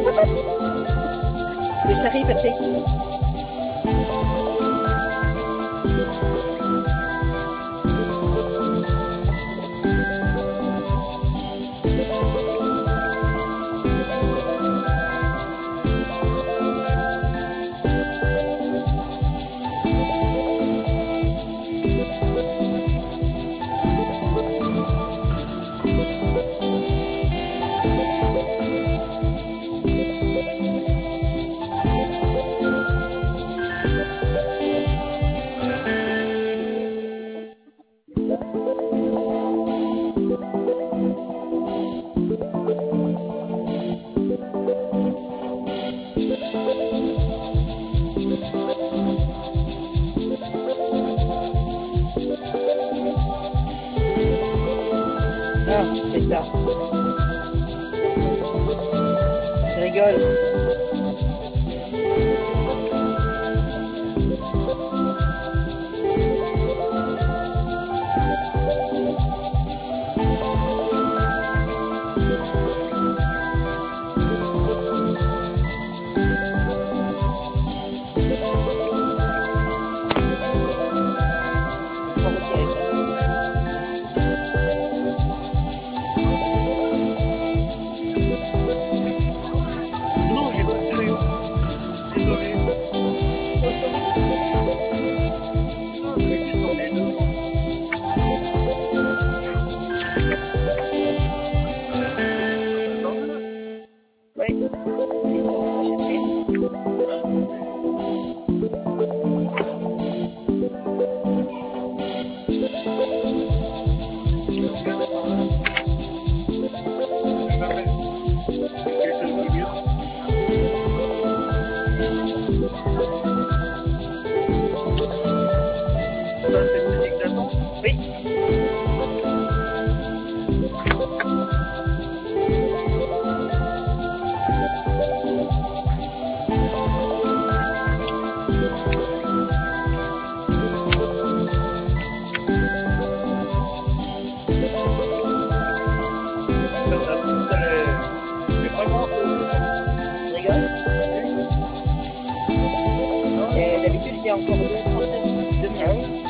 J'arrive, Patrick. Ah, c'est ça. Je rigole. Non, j'ai pas de crayon. Désolé. Non, je vais juste dans les deux. Ouais. Ils sont achetés. Ça, c'est musique d'attente. Oui. C'est pas grand chose. Je rigole. Et d'habitude, il y a encore 2 de Ah miel. oui.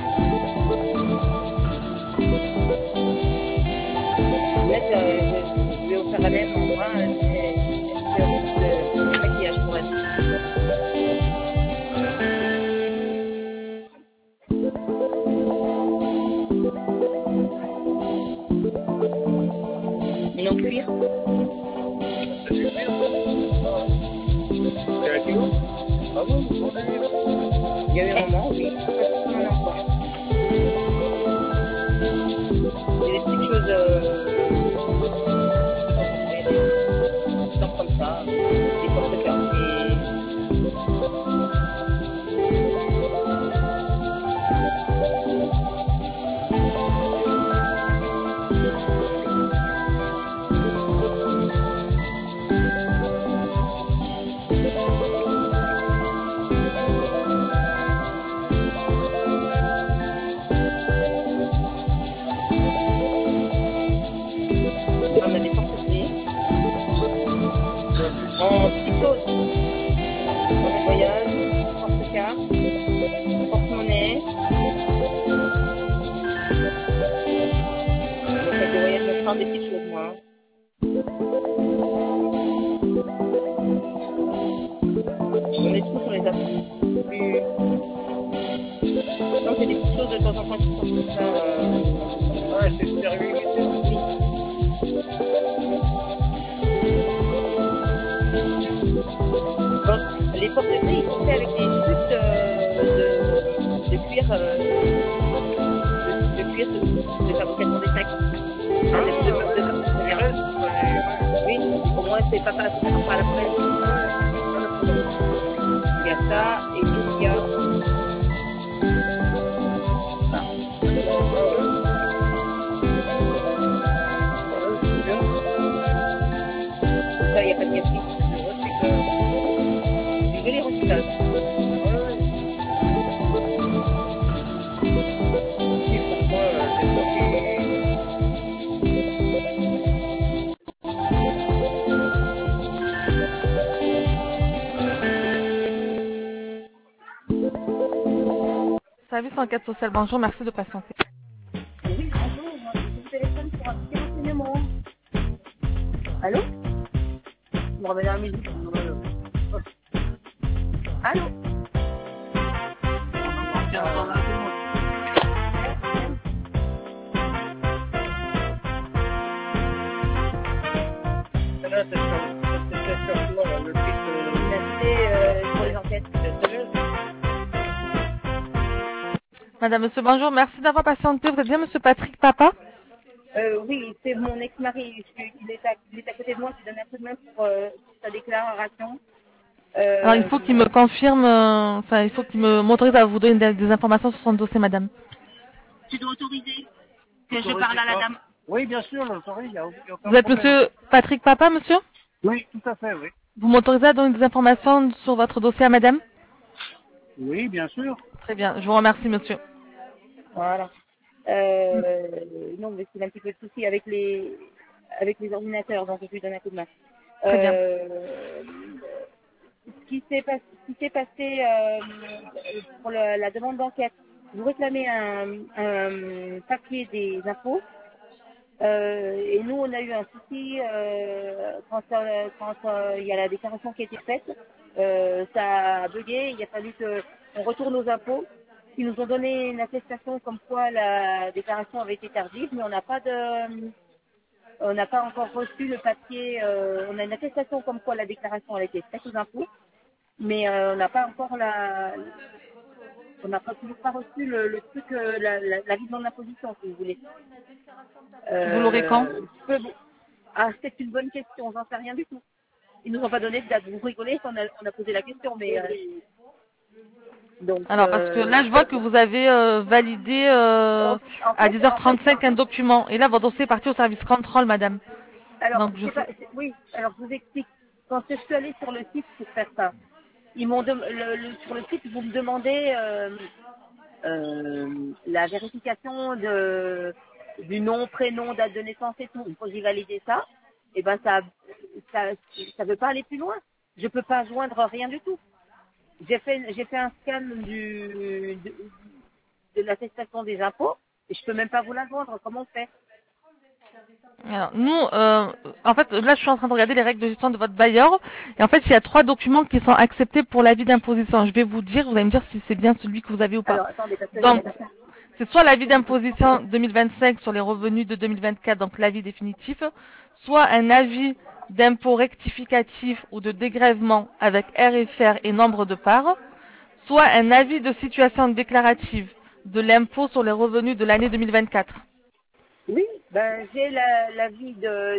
Là, je vais vous faire la même en moi. C'est de maquillage pour elle. Une en cuir. Ça suffit, ça. C'est à kilo. Ah bon, vous vendez les autres. Il y a eu un moment, oui. On en a encore. Il y a des petites choses comme ça, des porte-clés. On a des porte-clés en petites choses. Porte voyage, porte-carte, porte-monnaie. Le sac de voyage me prend des petites choses, moi. On est tous sur les affaires. Non, c'est des petites choses de temps en temps qui sont comme ça. Ouais, c'est stéréolimité. Oui. Donc, les porte-clés, ils sont faits avec des chutes de cuir, de cuir de fabrication des sacs. Ah, De il merde. reste, Oui, au moins c'est pas à la presse. Il y a ça et puis il y a ça. Ça, il n'y a pas de gaspille. Du joli recyclage. Et pour moi, c'est sûr qu'il service enquête sociale. Bonjour, merci de patienter. Oui, bonjour, je vous téléphone pour un petit renseignement. Allô? Je me remets dans la musique. Allô? Là, c'est sur quoi, le C'est pour les enquêtes. Madame, monsieur, bonjour, merci d'avoir patienté. Vous êtes bien monsieur Patrick Papa? Oui, c'est mon ex-mari. Il est à côté de moi. Je lui donne un coup de main pour sa déclaration. Alors, il faut qu'il me confirme, il faut qu'il m'autorise à vous donner des informations sur son dossier, madame. Tu dois autoriser que je parle à la dame. Oui, bien sûr, l'autorise, il n'y a aucun Vous êtes problème. monsieur Patrick Papa, monsieur? Oui, tout à fait, oui. Vous m'autorisez à donner des informations sur votre dossier à madame? Oui, bien sûr. Très bien, je vous remercie, monsieur. Voilà. Non, mais c'est un petit peu de souci avec les ordinateurs, donc je lui donne un coup de main. Très bien. Ce qui s'est passé pour la demande d'enquête, vous réclamez un papier des impôts. Et nous, on a eu un souci quand il y a la déclaration qui a été faite. Ça a bugué, il a fallu qu'on retourne aux impôts. Ils nous ont donné une attestation comme quoi la déclaration avait été tardive, mais on n'a pas encore reçu le papier. On a une attestation comme quoi la déclaration a été faite aux impôts, mais on n'a pas encore on n'a toujours pas reçu le truc, l'avis de non-imposition, si vous voulez. Vous l'aurez quand? Ah, c'est une bonne question, j'en sais rien du tout. Ils nous ont pas donné de date. Vous rigolez, on a posé la question, mais donc. Alors, parce que là, je vois que vous avez validé En à fait, 10h35 un document. Et là, votre dossier est parti au service contrôle, madame. alors, Donc, oui, alors je vous explique. Quand je suis allée sur le site pour faire ça, ils m'ont sur le site, vous me demandez la vérification du nom, prénom, date de naissance et tout. Il faut que j'ai validé ça. Et ben ça veut pas aller plus loin. Je peux pas joindre rien du tout. J'ai fait un scan de l'attestation des impôts et je peux même pas vous la joindre. Comment on fait? alors, nous, en fait, là, je suis en train de regarder les règles de gestion de votre bailleur. Et en fait, il y a 3 documents qui sont acceptés pour l'avis d'imposition. Je vais vous dire, vous allez me dire si c'est bien celui que vous avez ou pas. Alors, attendez, parce que Donc, c'est soit l'avis d'imposition 2025 sur les revenus de 2024, donc l'avis définitif, soit un avis d'impôt rectificatif ou de dégrèvement avec RFR et nombre de parts, soit un avis de situation déclarative de l'impôt sur les revenus de l'année 2024. oui, ben j'ai l'avis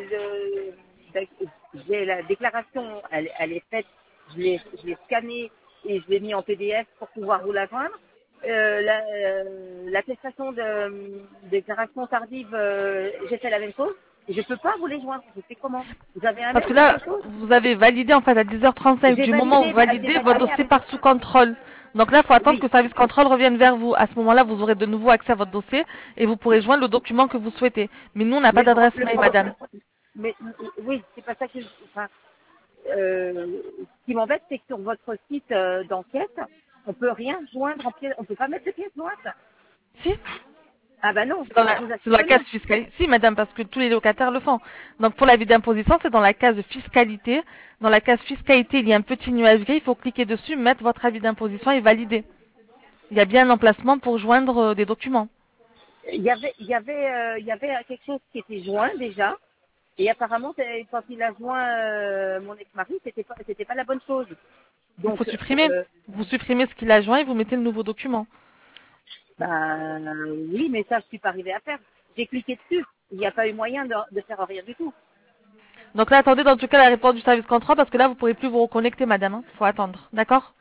j'ai la déclaration, elle est faite, je l'ai scannée et je l'ai mis en PDF pour pouvoir vous la joindre. L'attestation de déclaration tardive, j'ai fait la même chose. Et je peux pas vous les joindre. Je sais comment. Vous avez un Parce que mail ou là, quelque chose? vous avez validé en fait à 10h35. J'ai Du moment où vous validé, validez, votre dossier part sous contrôle. Donc là, il faut attendre oui. que le service contrôle revienne vers vous. À ce moment-là, vous aurez de nouveau accès à votre dossier et vous pourrez joindre le document que vous souhaitez. Mais nous, on n'a pas Mais d'adresse mail, madame. mais oui, c'est pas ça que enfin, ce qui m'embête, c'est que sur votre site d'enquête, on peut rien joindre en pièce, on peut pas mettre de pièce jointe. Si, Ah bah non, c'est dans je vous c'est dans assure la que non. case fiscalité. Si, madame, parce que tous les locataires le font. Donc pour l'avis d'imposition, c'est dans la case fiscalité. Dans la case fiscalité, il y a un petit nuage gris. Il faut cliquer dessus, mettre votre avis d'imposition et valider. Il y a bien un emplacement pour joindre des documents. Il y avait quelque chose qui était joint déjà, et apparemment quand il a joint mon ex-mari, c'était pas la bonne chose. Il Donc, faut supprimer. Vous supprimez ce qu'il a joint et vous mettez le nouveau document. oui, mais ça je suis pas arrivée à faire. J'ai cliqué dessus, il n'y a pas eu moyen de faire rien du tout. Donc là, attendez dans tout cas la réponse du service contrôle parce que là, vous pourrez plus vous reconnecter, madame. Il faut attendre. D'accord?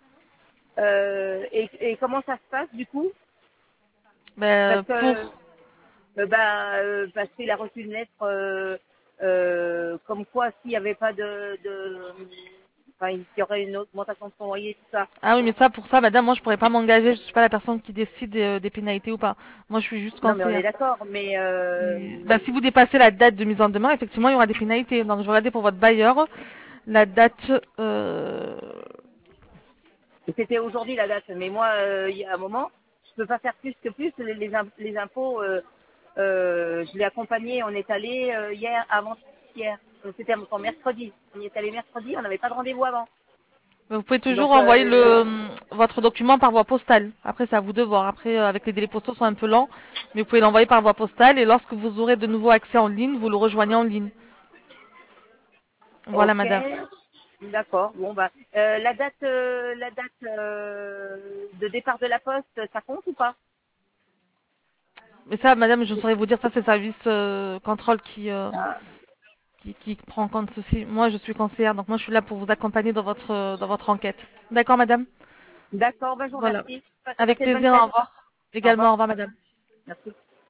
Et comment ça se passe du coup? Ben, Parce que parce qu'il a reçu une lettre comme quoi s'il n'y avait pas enfin, il y aurait une augmentation de son loyer, tout ça. Ah oui, mais ça, pour ça, madame, moi, je pourrais pas m'engager. Je suis pas la personne qui décide des pénalités ou pas. Moi, je suis juste Non, mais on est conseillère. d'accord, mais Ben, si vous dépassez la date de mise en demeure, effectivement, il y aura des pénalités. Donc, je vais regarder pour votre bailleur la date. c'était aujourd'hui la date. Mais moi, il y a un moment, je peux pas faire plus que plus. Les impôts, je l'ai accompagné, on est allé hier, avant-hier. C'était encore mercredi. On y est allé mercredi, on n'avait pas de rendez-vous avant. Vous pouvez toujours Donc, envoyer votre document par voie postale. Après, c'est à vous de voir. Après, avec les délais postaux sont un peu lents, mais vous pouvez l'envoyer par voie postale et lorsque vous aurez de nouveau accès en ligne, vous le rejoignez en ligne. Voilà, ok, madame. d'accord. Bon bah, la date de départ de la poste, ça compte ou pas? Mais ça, madame, je ne saurais vous dire, ça c'est le service contrôle Ah, qui prend en compte ceci. Moi, je suis conseillère, donc moi je suis là pour vous accompagner dans votre enquête. D'accord, madame? d'accord, bah, je vous Voilà. remercie. Avec Passez de bonnes plaisir, au fêtes. revoir. Au Également, au revoir. revoir, madame. Merci.